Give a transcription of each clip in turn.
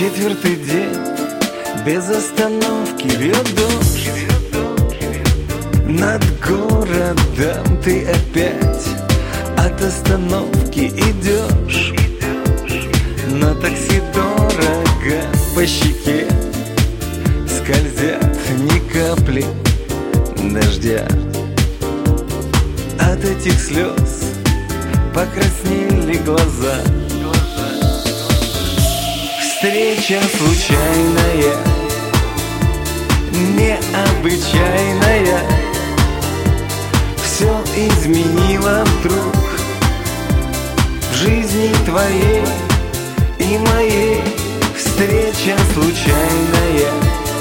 Четвертый день без остановки льет дождь. Над городом ты опять от остановки идешь. На такси дорого, по щеке скользят ни капли дождя. От этих слез покраснели глаза. Встреча случайная, необычайная, все изменила вдруг в жизни твоей и моей. Встреча случайная,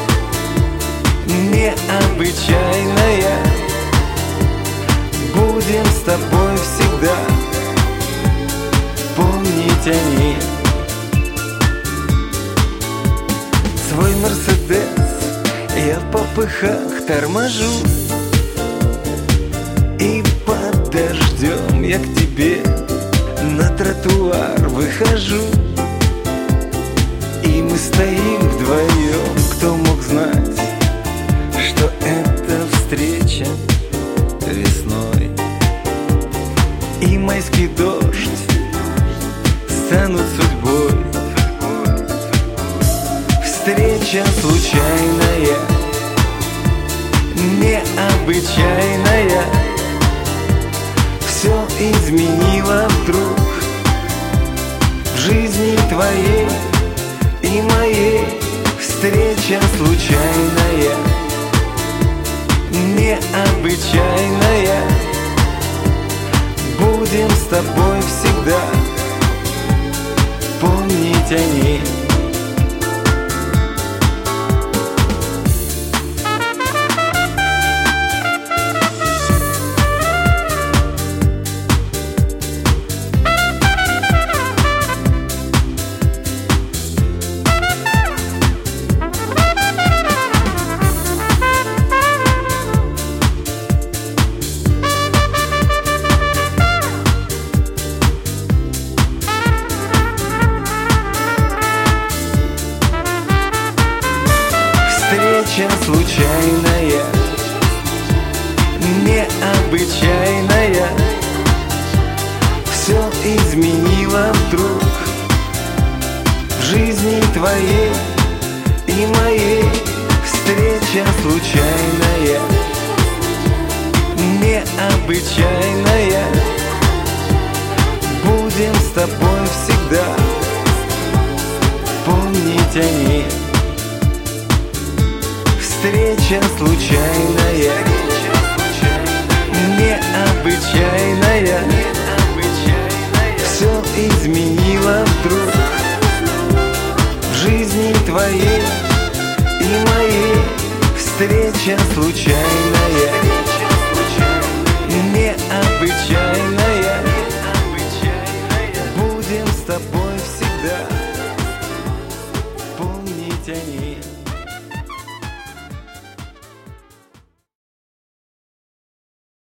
необычайная, будем с тобой всегда помнить о ней. Свой Мерседес я в попыхах торможу, и под дождем я к тебе на тротуар выхожу. И мы стоим вдвоем, кто мог знать, что эта встреча весной и майский дождь станут судьбой. Встреча случайная, необычайная, все изменила вдруг в жизни твоей и моей. Встреча случайная, необычайная, будем с тобой всегда помнить о ней. Встреча случайная, необычайная, все изменила вдруг в жизни твоей и моей. Встреча случайная, необычайная, будем с тобой всегда помнить о ней. Встреча случайная, необычайная, все изменила вдруг в жизни твоей и моей. Встреча случайная, необычайная, будем с тобой всегда помнить о ней.